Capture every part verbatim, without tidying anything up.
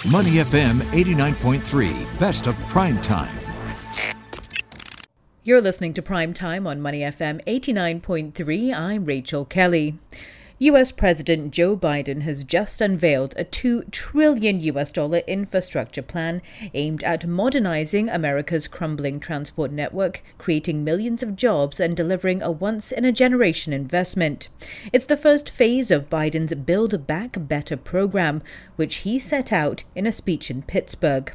Money F M eighty-nine point three, best of prime time. You're listening to Prime Time on Money F M eighty-nine point three. I'm Rachel Kelly. U S President Joe Biden has just unveiled a two trillion U S dollar infrastructure plan aimed at modernizing America's crumbling transport network, creating millions of jobs and delivering a once-in-a-generation investment. It's the first phase of Biden's Build Back Better program, which he set out in a speech in Pittsburgh.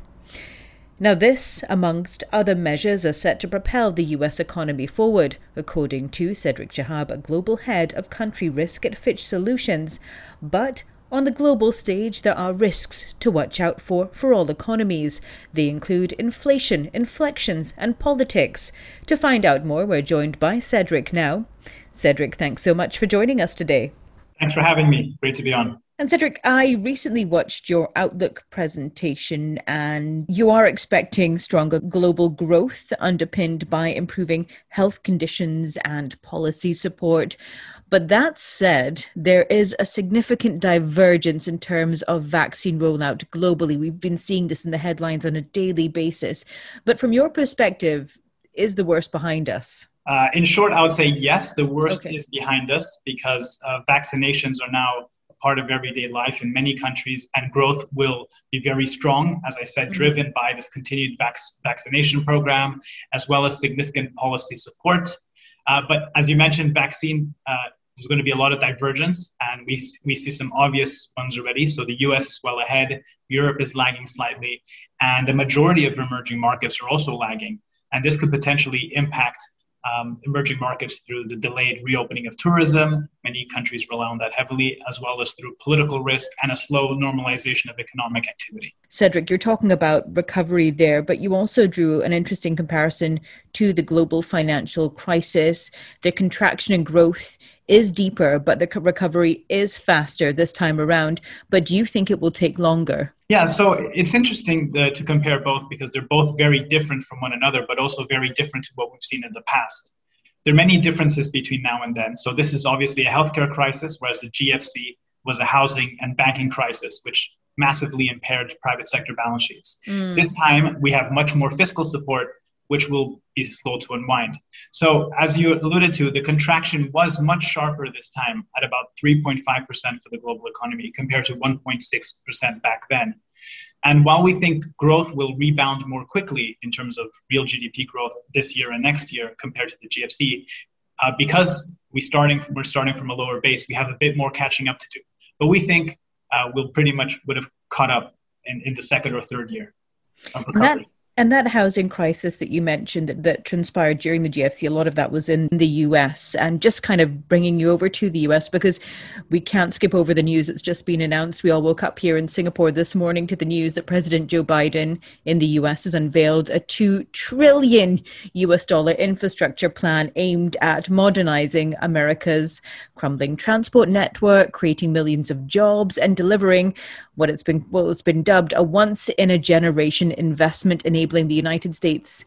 Now this, amongst other measures, are set to propel the U S economy forward, according to Cedric Chahab, global head of country risk at Fitch Solutions. But on the global stage, there are risks to watch out for for all economies. They include inflation, inflections, and politics. To find out more, we're joined by Cedric now. Cedric, thanks so much for joining us today. Thanks for having me. Great to be on. And Cedric, I recently watched your Outlook presentation, and you are expecting stronger global growth underpinned by improving health conditions and policy support. But that said, there is a significant divergence in terms of vaccine rollout globally. We've been seeing this in the headlines on a daily basis. But from your perspective, is the worst behind us? Uh, in short, I would say yes, the worst Okay. is behind us because uh, vaccinations are now part of everyday life in many countries, and growth will be very strong, as I said, mm-hmm. driven by this continued vac- vaccination program, as well as significant policy support. Uh, but as you mentioned, vaccine, uh, there's going to be a lot of divergence, and we we see some obvious ones already. So the U S is well ahead, Europe is lagging slightly, and the majority of emerging markets are also lagging. And this could potentially impact Um, emerging markets through the delayed reopening of tourism. Many countries rely on that heavily, as well as through political risk and a slow normalization of economic activity. Cedric, you're talking about recovery there, but you also drew an interesting comparison to the global financial crisis. The contraction in growth is deeper, but the recovery is faster this time around. But do you think it will take longer? Yeah, so it's interesting uh, to compare both because they're both very different from one another, but also very different to what we've seen in the past. There are many differences between now and then. So this is obviously a healthcare crisis, whereas the G F C was a housing and banking crisis, which massively impaired private sector balance sheets. Mm. This time, we have much more fiscal support, which will be slow to unwind. So as you alluded to, the contraction was much sharper this time at about three point five percent for the global economy compared to one point six percent back then. And while we think growth will rebound more quickly in terms of real G D P growth this year and next year compared to the G F C, uh, because we starting from, we're starting from a lower base, we have a bit more catching up to do. But we think uh, we'll pretty much would have caught up in, in the second or third year of recovery. That- And that housing crisis that you mentioned that, that transpired during the G F C, a lot of that was in the U S, and just kind of bringing you over to the U S because we can't skip over the news that's just been announced. We all woke up here in Singapore this morning to the news that President Joe Biden in the U S has unveiled a two trillion U S dollar infrastructure plan aimed at modernizing America's crumbling transport network, creating millions of jobs, and delivering what it's been well, it's been dubbed a once-in-a-generation investment, enabling the United States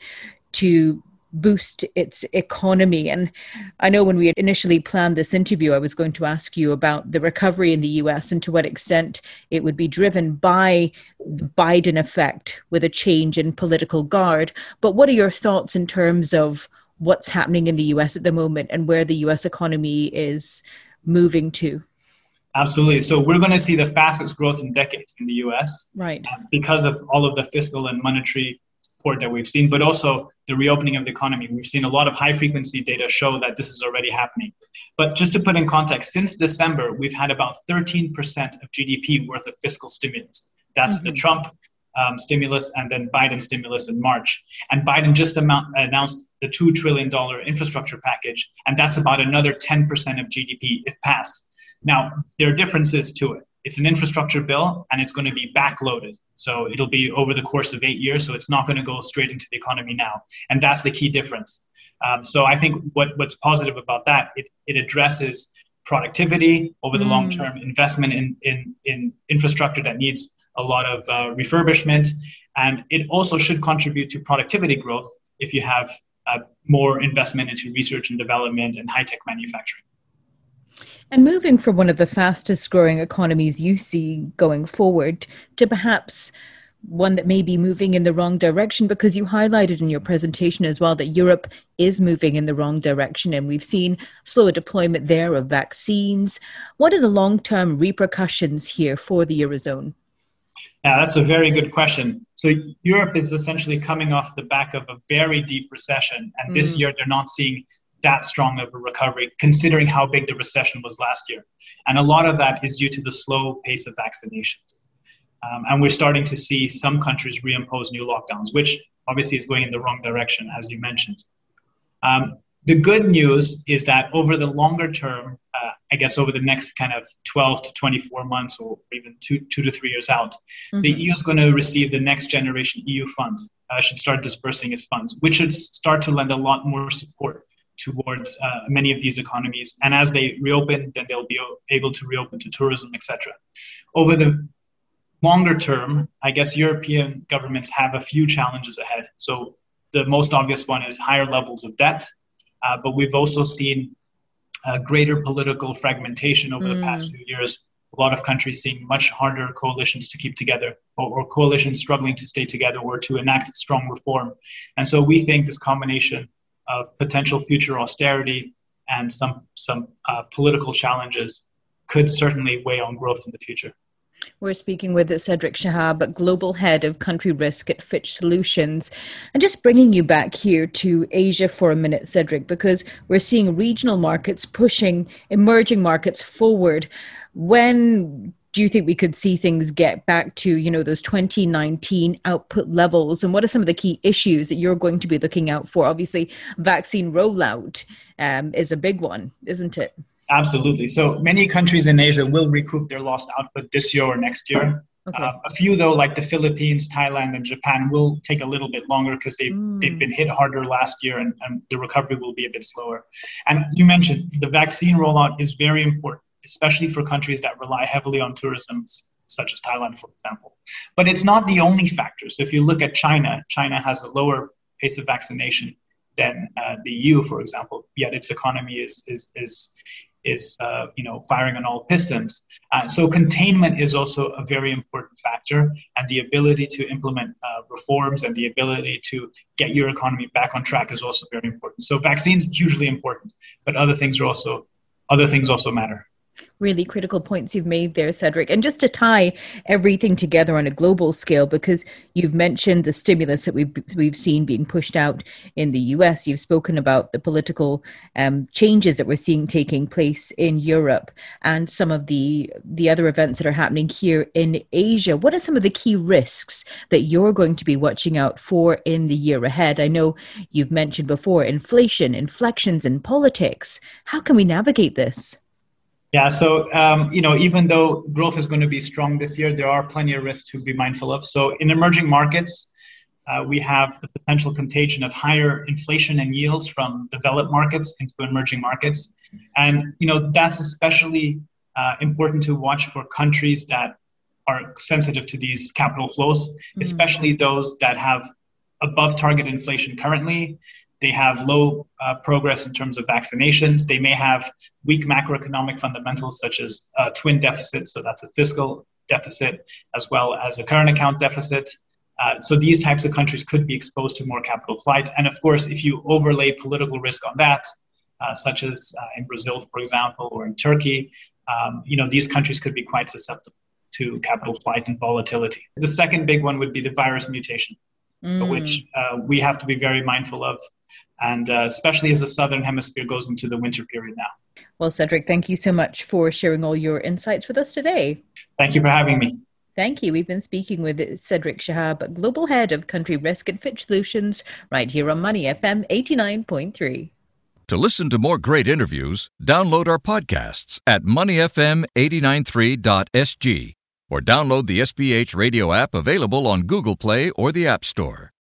to boost its economy. And I know when we had initially planned this interview, I was going to ask you about the recovery in the U S and to what extent it would be driven by the Biden effect with a change in political guard. But what are your thoughts in terms of what's happening in the U S at the moment and where the U S economy is moving to? Absolutely. So we're going to see the fastest growth in decades in the U S. Right. Because of all of the fiscal and monetary support that we've seen, but also the reopening of the economy. We've seen a lot of high frequency data show that this is already happening. But just to put in context, since December, we've had about thirteen percent of G D P worth of fiscal stimulus. That's mm-hmm. the Trump um, stimulus and then Biden stimulus in March. And Biden just amount, announced the two trillion dollars infrastructure package, and that's about another ten percent of G D P if passed. Now, there are differences to it. It's an infrastructure bill, and it's going to be backloaded. So it'll be over the course of eight years, so it's not going to go straight into the economy now. And that's the key difference. Um, so I think what, what's positive about that, it, it addresses productivity over the mm. long term, investment in, in, in infrastructure that needs a lot of uh, refurbishment. And it also should contribute to productivity growth if you have uh, more investment into research and development and high-tech manufacturing. And moving from one of the fastest growing economies you see going forward to perhaps one that may be moving in the wrong direction, because you highlighted in your presentation as well that Europe is moving in the wrong direction, and we've seen slower deployment there of vaccines. What are the long-term repercussions here for the Eurozone? Yeah, that's a very good question. So Europe is essentially coming off the back of a very deep recession, and this mm. year they're not seeing that strong of a recovery, considering how big the recession was last year. And a lot of that is due to the slow pace of vaccinations. Um, and we're starting to see some countries reimpose new lockdowns, which obviously is going in the wrong direction, as you mentioned. Um, the good news is that over the longer term, uh, I guess over the next kind of twelve to twenty-four months, or even two, two to three years out, mm-hmm. the E U is going to receive the next generation E U fund, uh, should start dispersing its funds, which should start to lend a lot more support towards uh, many of these economies. And as they reopen, then they'll be able to reopen to tourism, et cetera. Over the longer term, I guess European governments have a few challenges ahead. So the most obvious one is higher levels of debt, uh, but we've also seen uh, greater political fragmentation over mm. the past few years. A lot of countries seeing much harder coalitions to keep together, or, or coalitions struggling to stay together or to enact strong reform. And so we think this combination of potential future austerity and some some uh, political challenges could certainly weigh on growth in the future. We're speaking with Cedric Shahab, Global Head of Country Risk at Fitch Solutions. And just bringing you back here to Asia for a minute, Cedric, because we're seeing regional markets pushing emerging markets forward. When do you think we could see things get back to, you know, those twenty nineteen output levels? And what are some of the key issues that you're going to be looking out for? Obviously, vaccine rollout um, is a big one, isn't it? Absolutely. So many countries in Asia will recoup their lost output this year or next year. Okay. Uh, a few, though, like the Philippines, Thailand, and Japan, will take a little bit longer because they've, mm. they've been hit harder last year, and, and the recovery will be a bit slower. And you mentioned the vaccine rollout is very important, especially for countries that rely heavily on tourism, such as Thailand, for example. But it's not the only factor. So if you look at China, China has a lower pace of vaccination than uh, the E U, for example, yet its economy is is is is uh, you know firing on all pistons. Uh, so containment is also a very important factor, and the ability to implement uh, reforms and the ability to get your economy back on track is also very important. So vaccines hugely important, but other things are also other things also matter. Really critical points you've made there, Cedric. And just to tie everything together on a global scale, because you've mentioned the stimulus that we've we've seen being pushed out in the U S, you've spoken about the political um, changes that we're seeing taking place in Europe, and some of the the other events that are happening here in Asia. What are some of the key risks that you're going to be watching out for in the year ahead? I know you've mentioned before inflation, inflections in politics. How can we navigate this? Yeah, so, um, you know, even though growth is going to be strong this year, there are plenty of risks to be mindful of. So in emerging markets, uh, we have the potential contagion of higher inflation and yields from developed markets into emerging markets. And, you know, that's especially uh, important to watch for countries that are sensitive to these capital flows, mm-hmm. especially those that have above target inflation currently. They have low uh, progress in terms of vaccinations. They may have weak macroeconomic fundamentals, such as uh, twin deficits. So that's a fiscal deficit as well as a current account deficit. Uh, so these types of countries could be exposed to more capital flight. And of course, if you overlay political risk on that, uh, such as uh, in Brazil, for example, or in Turkey, um, you know, these countries could be quite susceptible to capital flight and volatility. The second big one would be the virus mutation, mm. which uh, we have to be very mindful of. And uh, especially as the Southern Hemisphere goes into the winter period now. Well, Cedric, thank you so much for sharing all your insights with us today. Thank you for having me. Thank you. We've been speaking with Cedric Shahab, Global Head of Country Risk at Fitch Solutions, right here on Money F M eighty-nine point three. To listen to more great interviews, download our podcasts at money f m eight nine three dot s g or download the S B H radio app available on Google Play or the App Store.